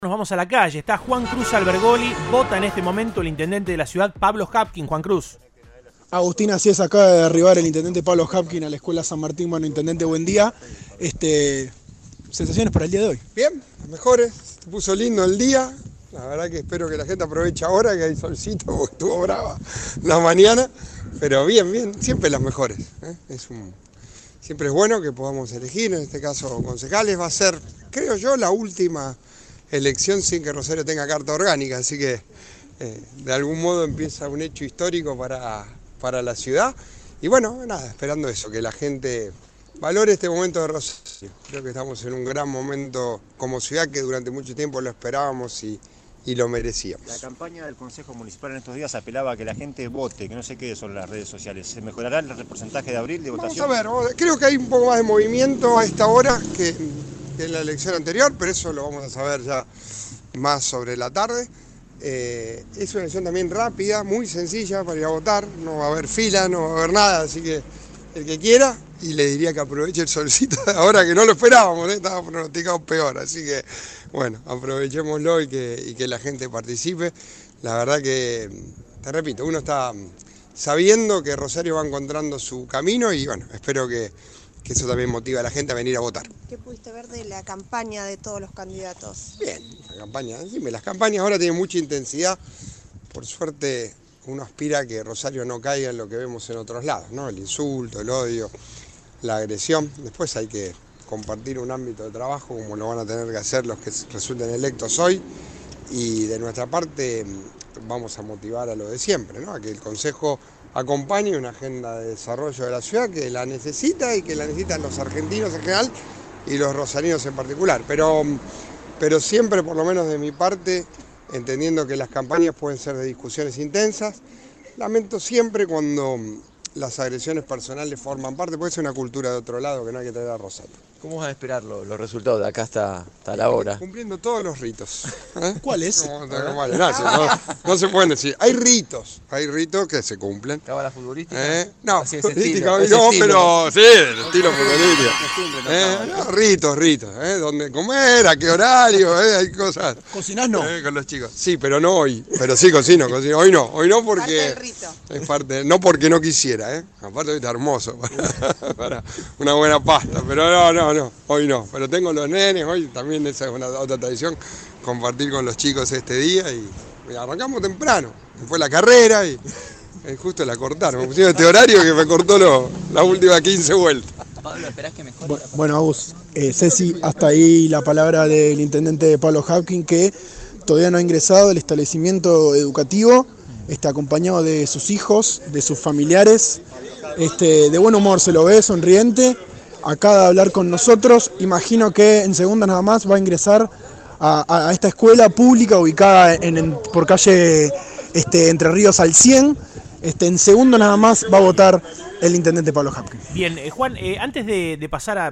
Nos vamos a la calle, está Juan Cruz Albergoli, vota en este momento el intendente de la ciudad, Pablo Hapkin. Juan Cruz. Agustín, así es, acaba de arribar el intendente Pablo Hapkin a la escuela San Martín. Bueno, intendente, buen día. Sensaciones para el día de hoy. Bien, las mejores, se puso lindo el día. La verdad que espero que la gente aproveche ahora que hay solcito, porque estuvo brava la mañana. Pero bien, siempre las mejores, ¿eh? Siempre es bueno que podamos elegir, en este caso concejales. Va a ser, creo yo, la última elección sin que Rosario tenga carta orgánica, así que de algún modo empieza un hecho histórico para la ciudad. Y bueno, nada, esperando eso, que la gente valore este momento de Rosario. Creo que estamos en un gran momento como ciudad que durante mucho tiempo lo esperábamos y lo merecíamos. La campaña del Consejo Municipal en estos días apelaba a que la gente vote, que no se quede solo en las redes sociales. ¿Se mejorará el porcentaje de abril de votación? Vamos a ver, creo que hay un poco más de movimiento a esta hora que en la elección anterior, pero eso lo vamos a saber ya más sobre la tarde. Es una elección también rápida, muy sencilla para ir a votar, no va a haber fila, no va a haber nada, así que el que quiera, y le diría que aproveche el solcito de ahora que no lo esperábamos, estaba pronosticado peor, así que bueno, aprovechémoslo y que la gente participe. La verdad que, te repito, uno está sabiendo que Rosario va encontrando su camino y bueno, espero que eso también motiva a la gente a venir a votar. ¿Qué pudiste ver de la campaña de todos los candidatos? Bien, las campañas ahora tienen mucha intensidad. Por suerte uno aspira a que Rosario no caiga en lo que vemos en otros lados, ¿no? El insulto, el odio, la agresión. Después hay que compartir un ámbito de trabajo como lo van a tener que hacer los que resulten electos hoy. Y de nuestra parte vamos a motivar a lo de siempre, ¿no? A que el Consejo acompañe una agenda de desarrollo de la ciudad que la necesita y que la necesitan los argentinos en general y los rosarinos en particular. Pero siempre, por lo menos de mi parte, entendiendo que las campañas pueden ser de discusiones intensas. Lamento siempre cuando las agresiones personales forman parte, puede ser una cultura de otro lado que no hay que traer a Rosario. ¿Cómo vas a esperar los resultados de acá hasta la hora? Cumpliendo todos los ritos. ¿Cuáles? No se pueden decir. Hay ritos que se cumplen. ¿Cábala futbolística? No, Así, futbolística, ese no, estilo. pero sí, el estilo futbolístico. Ritos, dónde comer, a qué horario, hay cosas. ¿Cocinás no? Con los chicos. Sí, pero no hoy. Pero sí cocino. Hoy no porque Parte del rito. es parte, no porque no quisiera, aparte hoy está hermoso para una buena pasta, pero no, hoy no. Pero tengo los nenes, hoy también esa es una otra tradición, compartir con los chicos este día y arrancamos temprano. Fue la carrera y justo la cortaron. Me pusieron este horario que me cortó las últimas 15 vueltas. Pablo, ¿esperás que mejore? Bueno, Agus, Ceci, hasta ahí la palabra del intendente Pablo Hapkin, que todavía no ha ingresado al establecimiento educativo, está acompañado de sus hijos, de sus familiares, de buen humor se lo ve, sonriente, acaba de hablar con nosotros. Imagino que en segundos nada más va a ingresar a esta escuela pública ubicada por calle Entre Ríos al 100. En segundos nada más va a votar el intendente Pablo Hapkin. Bien, Juan, antes de pasar a